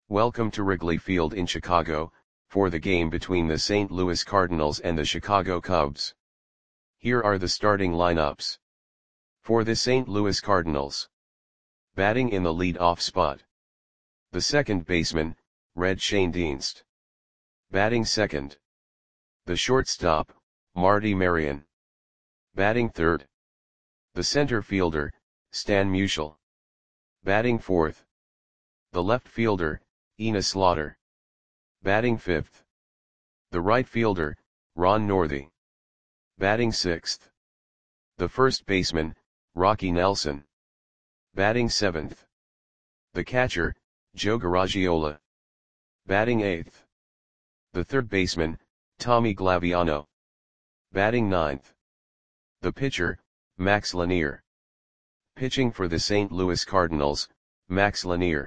Welcome to Wrigley Field in Chicago, for the game between the St. Louis Cardinals and the Chicago Cubs. Here are the starting lineups. For the St. Louis Cardinals. Batting in the lead-off spot. The second baseman, Red Schoendienst. Batting second. The shortstop, Marty Marion. Batting third. The center fielder, Stan Musial. Batting fourth. The left fielder, Enos Slaughter. Batting fifth. The right fielder, Ron Northey. Batting sixth. The first baseman, Rocky Nelson. Batting seventh. The catcher, Joe Garagiola. Batting eighth. The third baseman, Tommy Glaviano. Batting ninth. The pitcher, Max Lanier. Pitching for the St. Louis Cardinals, Max Lanier.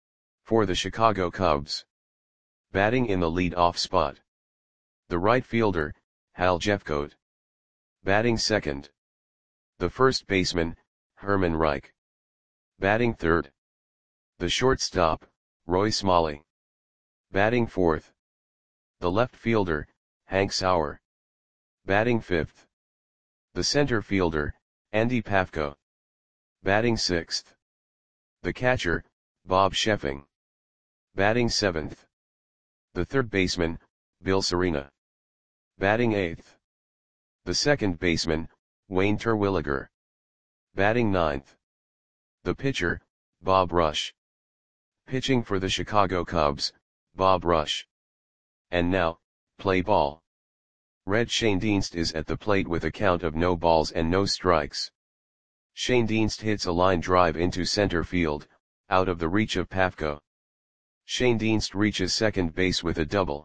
For the Chicago Cubs. Batting in the lead-off spot. The right fielder, Hal Jeffcoat. Batting second. The first baseman, Herman Reich. Batting third. The shortstop, Roy Smalley. Batting fourth. The left fielder, Hank Sauer. Batting fifth. The center fielder, Andy Pafko. Batting sixth. The catcher, Bob Sheffing. Batting seventh. The third baseman, Bill Serena. Batting eighth. The second baseman, Wayne Terwilliger. Batting ninth. The pitcher, Bob Rush. Pitching for the Chicago Cubs, Bob Rush. And now, play ball. Red Schoendienst is at the plate with a count of no balls and no strikes. Schoendienst hits a line drive into center field, out of the reach of Pafko. Schoendienst reaches second base with a double.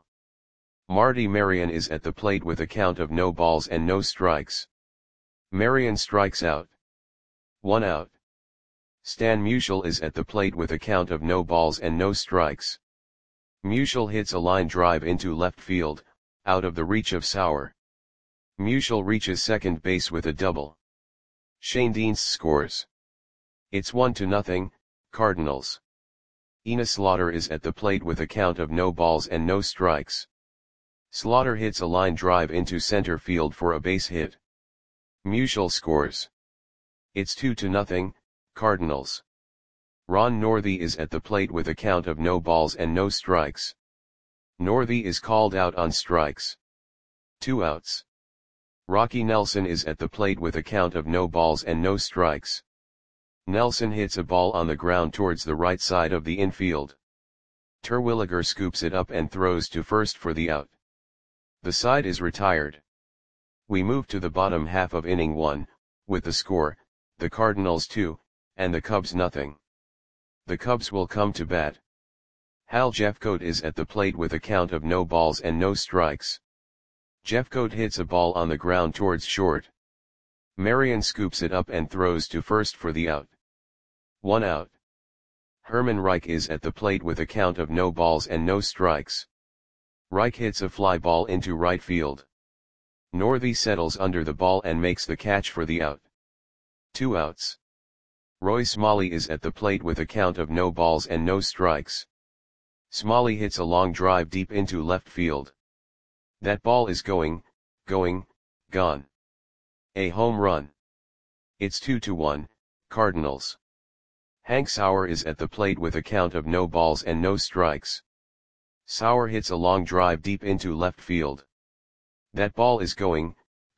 Marty Marion is at the plate with a count of no balls and no strikes. Marion strikes out. 1 out. Stan Musial is at the plate with a count of no balls and no strikes. Musial hits a line drive into left field, out of the reach of Sauer. Musial reaches second base with a double. Schoendienst scores. It's 1-0, Cardinals. Enos Slaughter is at the plate with a count of no balls and no strikes. Slaughter hits a line drive into center field for a base hit. Musial scores. It's 2-0, Cardinals. Ron Northey is at the plate with a count of no balls and no strikes. Northey is called out on strikes. 2 outs. Rocky Nelson is at the plate with a count of no balls and no strikes. Nelson hits a ball on the ground towards the right side of the infield. Terwilliger scoops it up and throws to first for the out. The side is retired. We move to the bottom half of inning 1, with the score, the Cardinals 2, and the Cubs nothing. The Cubs will come to bat. Hal Jeffcoat is at the plate with a count of no balls and no strikes. Jeffcoat hits a ball on the ground towards short. Marion scoops it up and throws to first for the out. 1 out. Herman Reich is at the plate with a count of no balls and no strikes. Reich hits a fly ball into right field. Northey settles under the ball and makes the catch for the out. 2 outs. Roy Smalley is at the plate with a count of no balls and no strikes. Smalley hits a long drive deep into left field. That ball is gone. A home run. It's 2-1, Cardinals. Hank Sauer is at the plate with a count of no balls and no strikes. Sauer hits a long drive deep into left field. That ball is gone.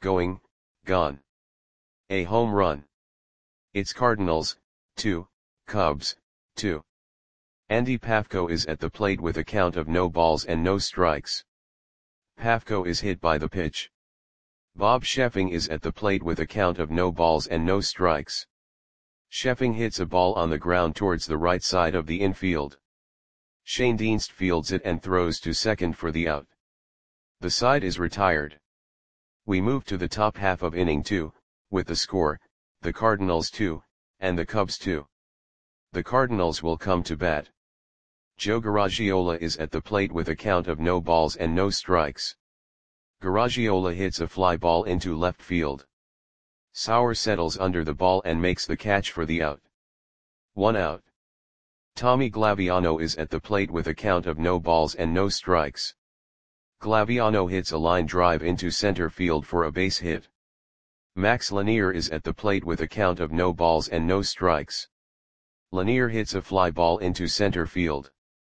A home run. It's Cardinals, 2, Cubs, 2. Andy Pafko is at the plate with a count of no balls and no strikes. Pafko is hit by the pitch. Bob Sheffing is at the plate with a count of no balls and no strikes. Sheffing hits a ball on the ground towards the right side of the infield. Schoendienst fields it and throws to second for the out. The side is retired. We move to the top half of inning 2, with the score, the Cardinals 2, and the Cubs 2. The Cardinals will come to bat. Joe Garagiola is at the plate with a count of no balls and no strikes. Garagiola hits a fly ball into left field. Sauer settles under the ball and makes the catch for the out. 1 out. Tommy Glaviano is at the plate with a count of no balls and no strikes. Glaviano hits a line drive into center field for a base hit. Max Lanier is at the plate with a count of no balls and no strikes. Lanier hits a fly ball into center field.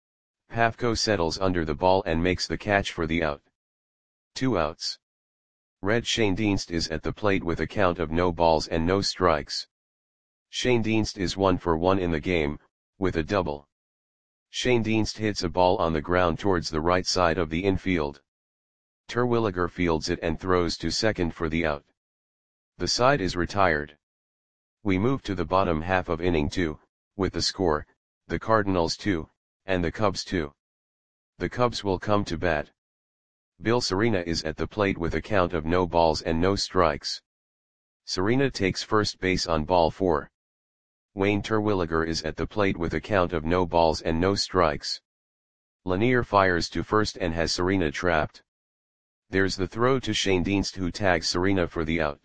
Pafko settles under the ball and makes the catch for the out. 2 outs. Red Schoendienst is at the plate with a count of no balls and no strikes. Schoendienst is 1 for 1 in the game, with a double. Schoendienst hits a ball on the ground towards the right side of the infield. Terwilliger fields it and throws to second for the out. The side is retired. We move to the bottom half of inning 2, with the score, the Cardinals 2, and the Cubs 2. The Cubs will come to bat. Bill Serena is at the plate with a count of no balls and no strikes. Serena takes first base on ball 4. Wayne Terwilliger is at the plate with a count of no balls and no strikes. Lanier fires to first and has Serena trapped. There's the throw to Schoendienst, who tags Serena for the out.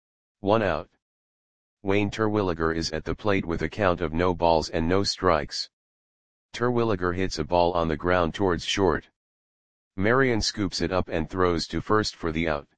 1 out. Wayne Terwilliger is at the plate with a count of no balls and no strikes. Terwilliger hits a ball on the ground towards short. Marion scoops it up and throws to first for the out.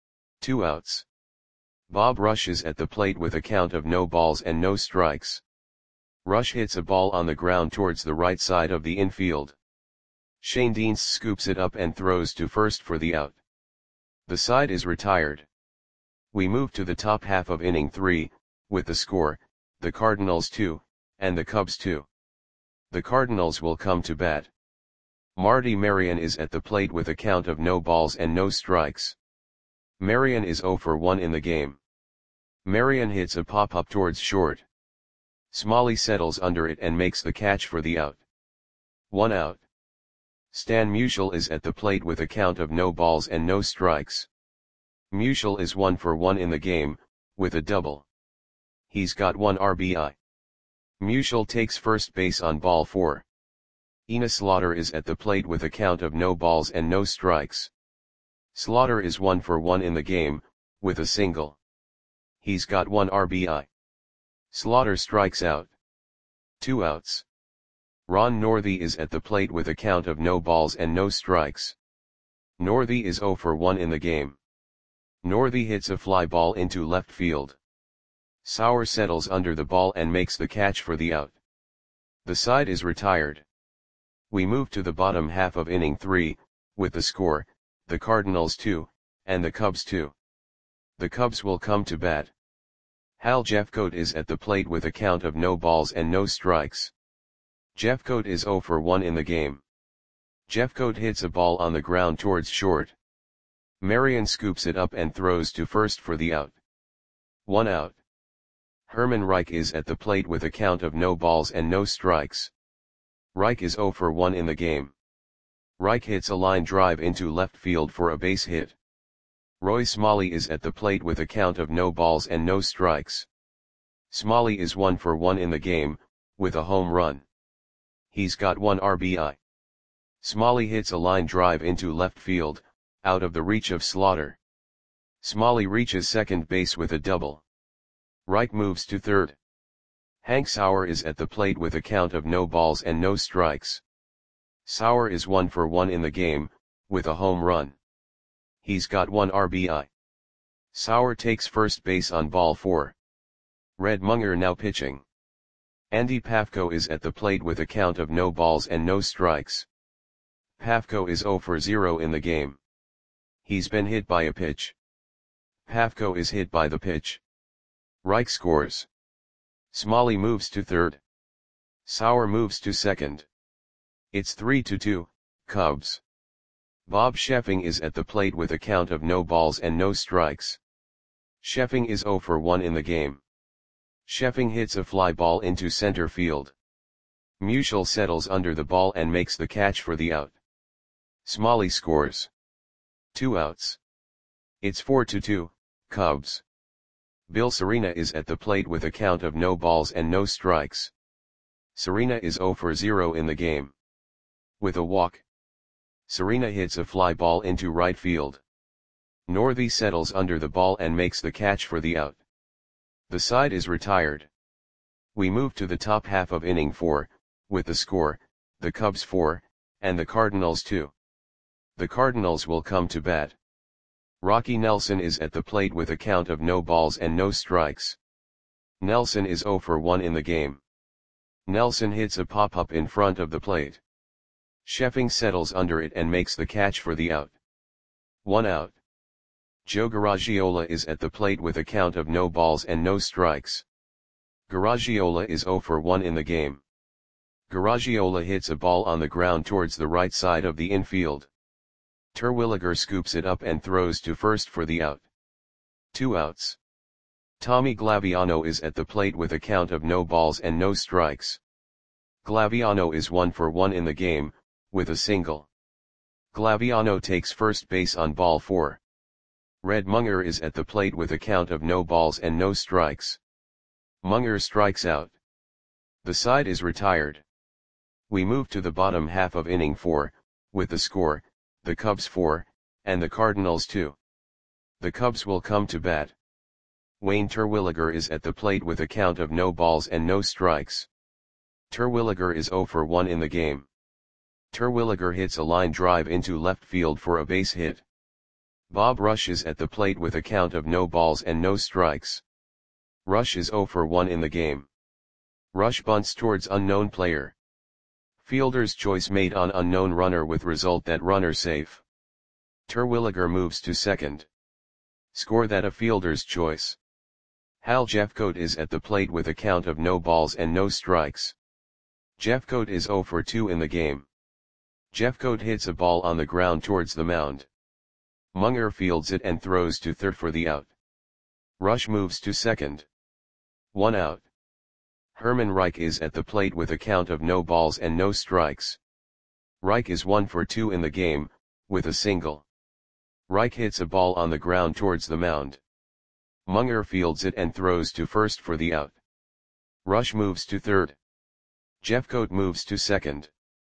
2 outs. Bob Rush is at the plate with a count of no balls and no strikes. Rush hits a ball on the ground towards the right side of the infield. Schoendienst scoops it up and throws to first for the out. The side is retired. We move to the top half of inning 3, with the score, the Cardinals 2, and the Cubs 2. The Cardinals will come to bat. Marty Marion is at the plate with a count of no balls and no strikes. Marion is 0 for 1 in the game. Marion hits a pop-up towards short. Smalley settles under it and makes the catch for the out. 1 out. Stan Musial is at the plate with a count of no balls and no strikes. Musial is 1 for 1 in the game, with a double. He's got 1 RBI. Musial takes first base on ball 4. Enos Slaughter is at the plate with a count of no balls and no strikes. Slaughter is 1 for 1 in the game, with a single. He's got 1 RBI. Slaughter strikes out. 2 outs. Ron Northey is at the plate with a count of no balls and no strikes. Northey is 0 for 1 in the game. Northey hits a fly ball into left field. Sauer settles under the ball and makes the catch for the out. The side is retired. We move to the bottom half of inning 3, with the score, the Cardinals 2, and the Cubs 2. The Cubs will come to bat. Hal Jeffcoat is at the plate with a count of no balls and no strikes. Jeffcoat is 0 for 1 in the game. Jeffcoat hits a ball on the ground towards short. Marion scoops it up and throws to first for the out. 1 out. Herman Reich is at the plate with a count of no balls and no strikes. Reich is 0 for 1 in the game. Reich hits a line drive into left field for a base hit. Roy Smalley is at the plate with a count of no balls and no strikes. Smalley is 1 for 1 in the game, with a home run. He's got 1 RBI. Smalley hits a line drive into left field, out of the reach of Slaughter. Smalley reaches second base with a double. Reich moves to third. Hank Sauer is at the plate with a count of no balls and no strikes. Sauer is 1 for 1 in the game, with a home run. He's got 1 RBI. Sauer takes first base on ball 4. Red Munger now pitching. Andy Pafko is at the plate with a count of no balls and no strikes. Pafko is 0 for 0 in the game. He's been hit by a pitch. Pafko is hit by the pitch. Reich scores. Smalley moves to third. Sauer moves to second. It's 3-2, Cubs. Bob Sheffing is at the plate with a count of no balls and no strikes. Sheffing is 0 for 1 in the game. Sheffing hits a fly ball into center field. Musial settles under the ball and makes the catch for the out. Smalley scores. 2 outs. It's 4-2, Cubs. Bill Serena is at the plate with a count of no balls and no strikes. Serena is 0 for 0 in the game. With a walk. Serena hits a fly ball into right field. Northey settles under the ball and makes the catch for the out. The side is retired. We move to the top half of inning 4, with the score, the Cubs 4, and the Cardinals 2. The Cardinals will come to bat. Rocky Nelson is at the plate with a count of no balls and no strikes. Nelson is 0 for 1 in the game. Nelson hits a pop-up in front of the plate. Sheffing settles under it and makes the catch for the out. 1 out. Joe Garagiola is at the plate with a count of no balls and no strikes. Garagiola is 0 for 1 in the game. Garagiola hits a ball on the ground towards the right side of the infield. Terwilliger scoops it up and throws to first for the out. 2 outs. Tommy Glaviano is at the plate with a count of no balls and no strikes. Glaviano is 1 for 1 in the game, with a single. Glaviano takes first base on ball 4. Red Munger is at the plate with a count of no balls and no strikes. Munger strikes out. The side is retired. We move to the bottom half of inning 4, with the score, the Cubs 4, and the Cardinals 2. The Cubs will come to bat. Wayne Terwilliger is at the plate with a count of no balls and no strikes. Terwilliger is 0 for 1 in the game. Terwilliger hits a line drive into left field for a base hit. Bob Rush is at the plate with a count of no balls and no strikes. Rush is 0 for 1 in the game. Rush bunts towards unknown player. Fielder's choice made on unknown runner with result that runner safe. Terwilliger moves to second. Score that a fielder's choice. Hal Jeffcoat is at the plate with a count of no balls and no strikes. Jeffcoat is 0 for 2 in the game. Jeffcoat hits a ball on the ground towards the mound. Munger fields it and throws to third for the out. Rush moves to second. 1 out. Herman Reich is at the plate with a count of no balls and no strikes. Reich is 1 for 2 in the game, with a single. Reich hits a ball on the ground towards the mound. Munger fields it and throws to first for the out. Rush moves to third. Jeffcoat moves to second.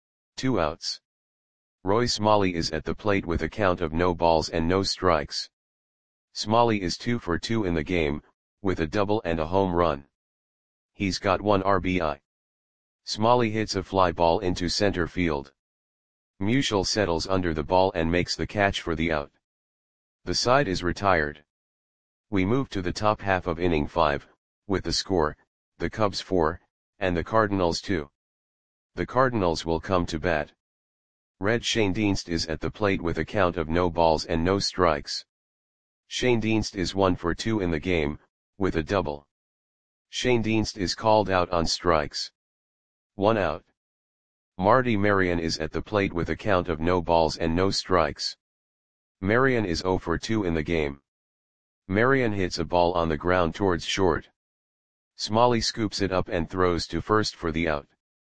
2 outs. Roy Smalley is at the plate with a count of no balls and no strikes. Smalley is 2 for 2 in the game, with a double and a home run. He's got 1 RBI. Smalley hits a fly ball into center field. Musial settles under the ball and makes the catch for the out. The side is retired. We move to the top half of inning 5, with the score, the Cubs 4, and the Cardinals 2. The Cardinals will come to bat. Red Schoendienst is at the plate with a count of no balls and no strikes. Schoendienst is 1 for 2 in the game, with a double. Schoendienst is called out on strikes. 1 out. Marty Marion is at the plate with a count of no balls and no strikes. Marion is 0 for 2 in the game. Marion hits a ball on the ground towards short. Smalley scoops it up and throws to first for the out.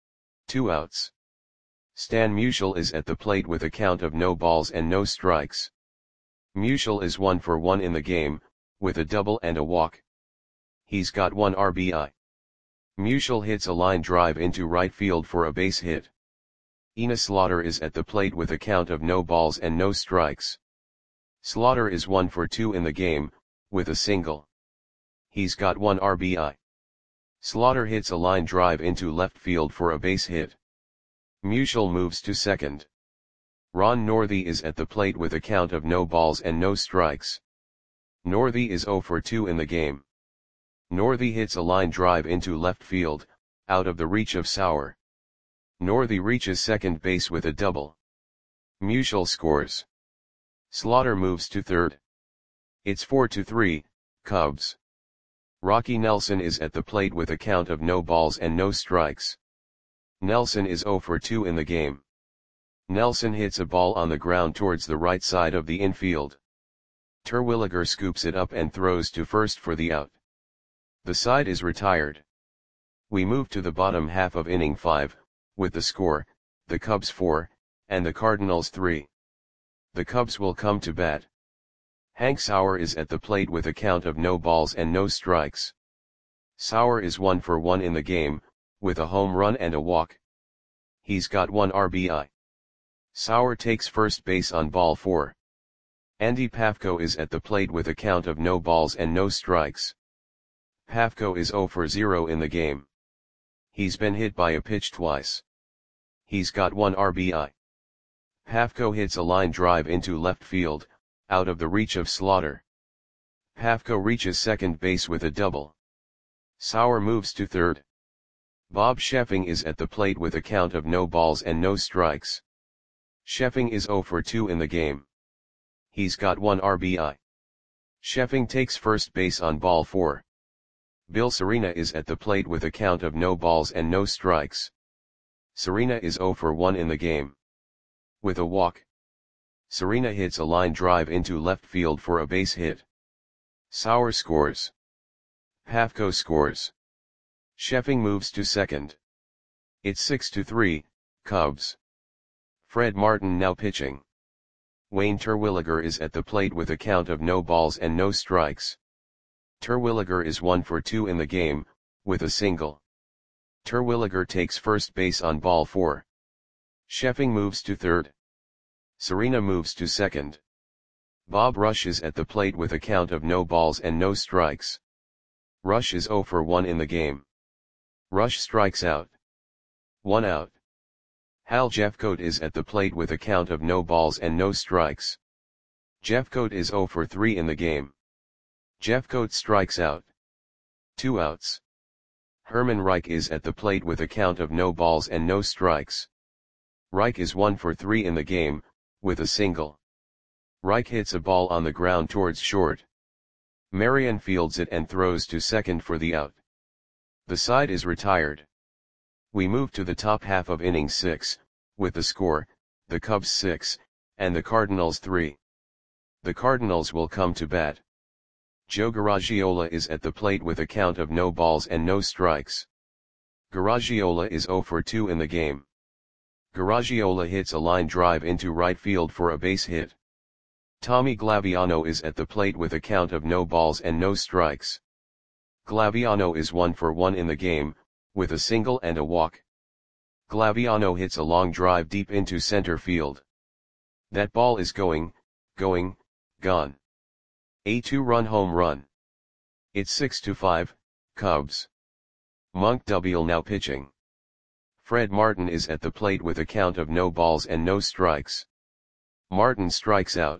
2 outs. Stan Musial is at the plate with a count of no balls and no strikes. Musial is 1 for 1 in the game, with a double and a walk. He's got 1 RBI. Musial hits a line drive into right field for a base hit. Enos Slaughter is at the plate with a count of no balls and no strikes. Slaughter is 1 for 2 in the game, with a single. He's got 1 RBI. Slaughter hits a line drive into left field for a base hit. Musial moves to second. Ron Northey is at the plate with a count of no balls and no strikes. Northey is 0 for 2 in the game. Northey hits a line drive into left field, out of the reach of Sauer. Northey reaches second base with a double. Musial scores. Slaughter moves to third. It's 4-3, Cubs. Rocky Nelson is at the plate with a count of no balls and no strikes. Nelson is 0 for 2 in the game. Nelson hits a ball on the ground towards the right side of the infield. Terwilliger scoops it up and throws to first for the out. The side is retired. We move to the bottom half of inning 5, with the score, the Cubs 4, and the Cardinals 3. The Cubs will come to bat. Hank Sauer is at the plate with a count of no balls and no strikes. Sauer is 1 for 1 in the game, with a home run and a walk. He's got 1 RBI. Sauer takes first base on ball 4. Andy Pafko is at the plate with a count of no balls and no strikes. Pafko is 0 for 0 in the game. He's been hit by a pitch twice. He's got 1 RBI. Pafko hits a line drive into left field, out of the reach of Slaughter. Pafko reaches second base with a double. Sauer moves to third. Bob Sheffing is at the plate with a count of no balls and no strikes. Sheffing is 0 for 2 in the game. He's got 1 RBI. Sheffing takes first base on ball 4. Bill Serena is at the plate with a count of no balls and no strikes. Serena is 0 for 1 in the game. With a walk, Serena hits a line drive into left field for a base hit. Sauer scores. Pafko scores. Sheffing moves to second. It's 6-3, Cubs. Fred Martin now pitching. Wayne Terwilliger is at the plate with a count of no balls and no strikes. Terwilliger is 1 for 2 in the game, with a single. Terwilliger takes first base on ball 4. Sheffing moves to third. Serena moves to second. Bob Rush is at the plate with a count of no balls and no strikes. Rush is 0 for 1 in the game. Rush strikes out. 1 out. Hal Jeffcoat is at the plate with a count of no balls and no strikes. Jeffcoat is 0 for 3 in the game. Jeffcoat strikes out. 2 outs. Herman Reich is at the plate with a count of no balls and no strikes. Reich is 1 for 3 in the game, with a single. Reich hits a ball on the ground towards short. Marion fields it and throws to second for the out. The side is retired. We move to the top half of inning 6, with the score, the Cubs 6, and the Cardinals 3. The Cardinals will come to bat. Joe Garagiola is at the plate with a count of no balls and no strikes. Garagiola is 0 for 2 in the game. Garagiola hits a line drive into right field for a base hit. Tommy Glaviano is at the plate with a count of no balls and no strikes. Glaviano is 1 for 1 in the game, with a single and a walk. Glaviano hits a long drive deep into center field. That ball is going, gone. A 2-run home run. It's 6-5, Cubs. Monk Dubiel now pitching. Fred Martin is at the plate with a count of no balls and no strikes. Martin strikes out.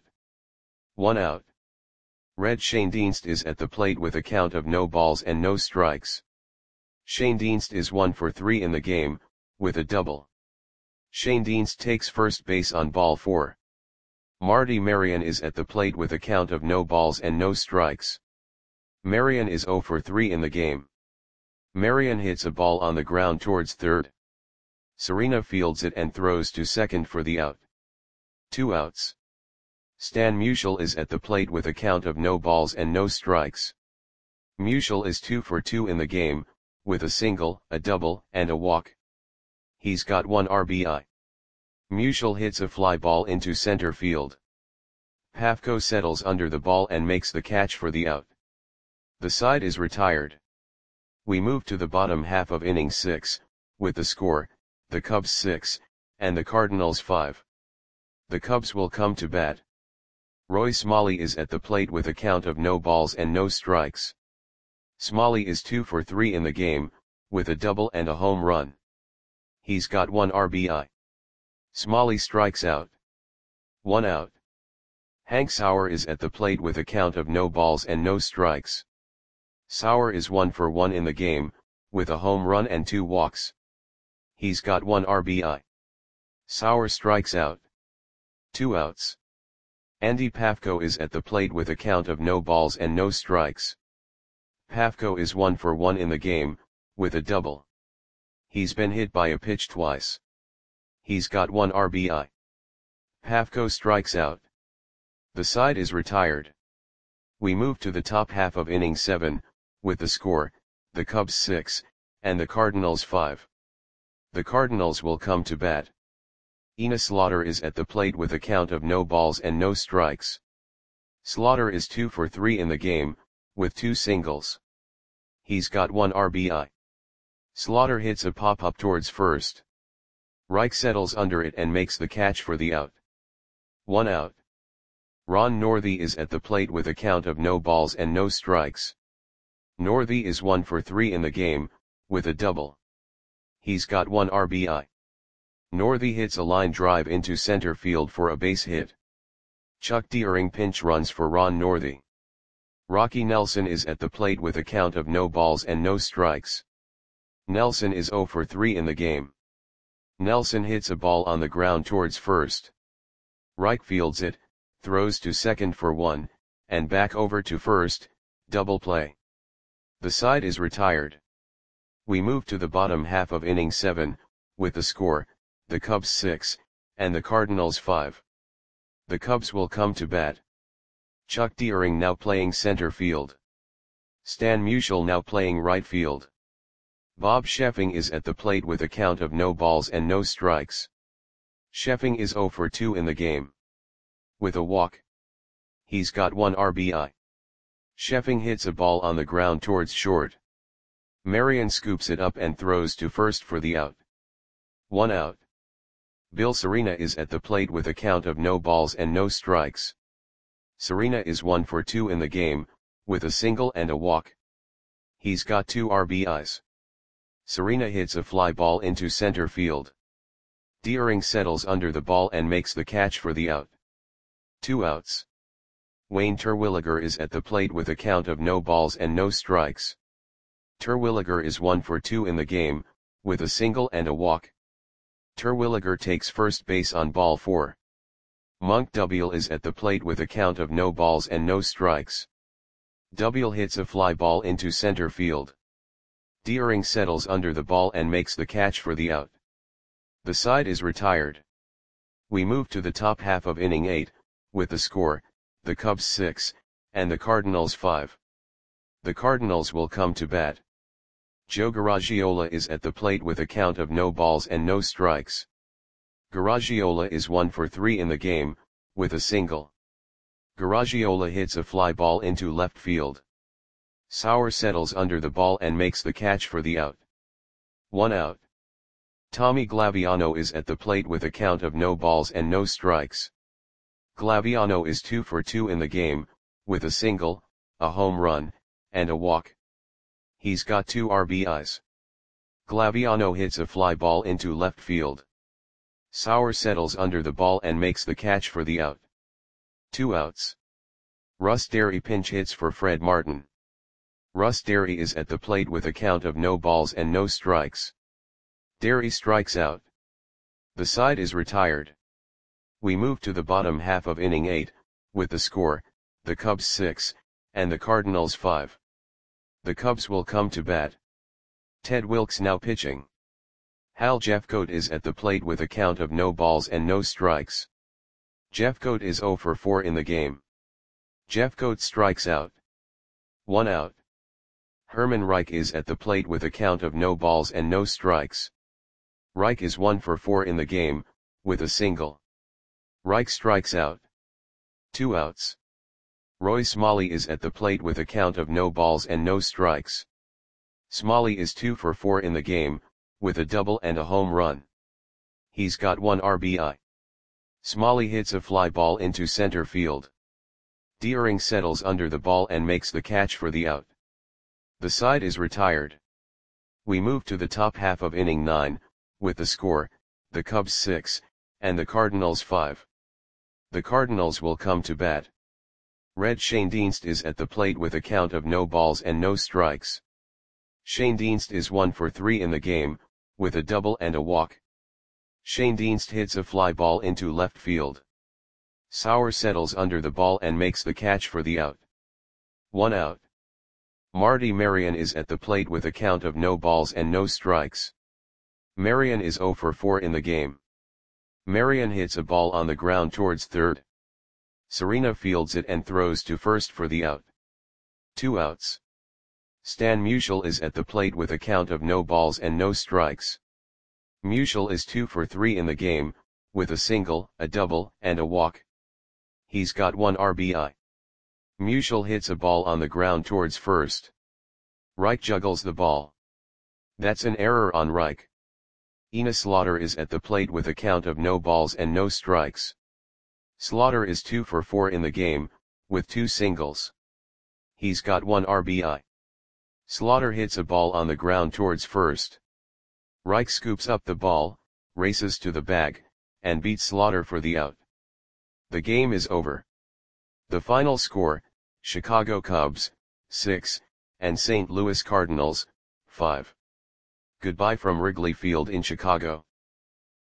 1 out. Red Schoendienst is at the plate with a count of no balls and no strikes. Schoendienst is 1 for 3 in the game, with a double. Schoendienst takes first base on ball 4. Marty Marion is at the plate with a count of no balls and no strikes. Marion is 0 for 3 in the game. Marion hits a ball on the ground towards third. Serena fields it and throws to second for the out. 2 outs. Stan Musial is at the plate with a count of no balls and no strikes. Musial is 2 for 2 in the game, with a single, a double, and a walk. He's got 1 RBI. Musial hits a fly ball into center field. Pafko settles under the ball and makes the catch for the out. The side is retired. We move to the bottom half of inning 6, with the score, the Cubs 6, and the Cardinals 5. The Cubs will come to bat. Roy Smalley is at the plate with a count of no balls and no strikes. Smalley is 2 for 3 in the game, with a double and a home run. He's got 1 RBI. Smalley strikes out. 1 out. Hank Sauer is at the plate with a count of no balls and no strikes. Sauer is 1 for 1 in the game, with a home run and 2 walks. He's got 1 RBI. Sauer strikes out. 2 outs. Andy Pafko is at the plate with a count of no balls and no strikes. Pafko is 1 for 1 in the game, with a double. He's been hit by a pitch twice. He's got 1 RBI. Pafko strikes out. The side is retired. We move to the top half of inning 7, with the score, the Cubs 6, and the Cardinals 5. The Cardinals will come to bat. Enos Slaughter is at the plate with a count of no balls and no strikes. Slaughter is 2 for 3 in the game, with 2 singles. He's got 1 RBI. Slaughter hits a pop-up towards first. Reich settles under it and makes the catch for the out. 1 out. Ron Northey is at the plate with a count of no balls and no strikes. Northey is 1 for 3 in the game, with a double. He's got 1 RBI. Northey hits a line drive into center field for a base hit. Chuck Deering pinch runs for Ron Northey. Rocky Nelson is at the plate with a count of no balls and no strikes. Nelson is 0 for 3 in the game. Nelson hits a ball on the ground towards first. Reich fields it, throws to second for 1, and back over to first, double play. The side is retired. We move to the bottom half of inning 7, with the score, the Cubs 6, and the Cardinals 5. The Cubs will come to bat. Chuck Deering now playing center field. Stan Musial now playing right field. Bob Sheffing is at the plate with a count of no balls and no strikes. Sheffing is 0 for 2 in the game. With a walk. He's got 1 RBI. Sheffing hits a ball on the ground towards short. Marion scoops it up and throws to first for the out. 1 out. Bill Serena is at the plate with a count of no balls and no strikes. Serena is 1 for 2 in the game, with a single and a walk. He's got 2 RBIs. Serena hits a fly ball into center field. Deering settles under the ball and makes the catch for the out. 2 outs. Wayne Terwilliger is at the plate with a count of no balls and no strikes. Terwilliger is 1 for 2 in the game, with a single and a walk. Terwilliger takes first base on ball 4. Monk Dubiel is at the plate with a count of no balls and no strikes. Dubiel hits a fly ball into center field. Deering settles under the ball and makes the catch for the out. The side is retired. We move to the top half of inning 8, with the score, the Cubs 6, and the Cardinals 5. The Cardinals will come to bat. Joe Garagiola is at the plate with a count of no balls and no strikes. Garagiola is 1 for 3 in the game, with a single. Garagiola hits a fly ball into left field. Sauer settles under the ball and makes the catch for the out. 1 out. Tommy Glaviano is at the plate with a count of no balls and no strikes. Glaviano is 2 for 2 in the game, with a single, a home run, and a walk. He's got 2 RBIs. Glaviano hits a fly ball into left field. Sauer settles under the ball and makes the catch for the out. 2 outs. Russ Derry pinch hits for Fred Martin. Russ Derry is at the plate with a count of no balls and no strikes. Derry strikes out. The side is retired. We move to the bottom half of inning 8, with the score, the Cubs 6, and the Cardinals 5. The Cubs will come to bat. Ted Wilks now pitching. Hal Jeffcoat is at the plate with a count of no balls and no strikes. Jeffcoat is 0 for 4 in the game. Jeffcoat strikes out. 1 out. Herman Reich is at the plate with a count of no balls and no strikes. Reich is 1 for 4 in the game, with a single. Reich strikes out. 2 outs. Roy Smalley is at the plate with a count of no balls and no strikes. Smalley is 2 for 4 in the game, with a double and a home run. He's got 1 RBI. Smalley hits a fly ball into center field. Deering settles under the ball and makes the catch for the out. The side is retired. We move to the top half of inning 9, with the score, the Cubs 6, and the Cardinals 5. The Cardinals will come to bat. Red Schoendienst is at the plate with a count of no balls and no strikes. Schoendienst is 1 for 3 in the game, with a double and a walk. Schoendienst hits a fly ball into left field. Sauer settles under the ball and makes the catch for the out. 1 out. Marty Marion is at the plate with a count of no balls and no strikes. Marion is 0 for 4 in the game. Marion hits a ball on the ground towards third. Serena fields it and throws to first for the out. 2 outs. Stan Musial is at the plate with a count of no balls and no strikes. Musial is 2 for 3 in the game, with a single, a double, and a walk. He's got 1 RBI. Musial hits a ball on the ground towards first. Reich juggles the ball. That's an error on Reich. Ina Slaughter is at the plate with a count of no balls and no strikes. Slaughter is 2 for 4 in the game, with 2 singles. He's got 1 RBI. Slaughter hits a ball on the ground towards first. Reich scoops up the ball, races to the bag, and beats Slaughter for the out. The game is over. The final score, Chicago Cubs, 6, and St. Louis Cardinals, 5. Goodbye from Wrigley Field in Chicago.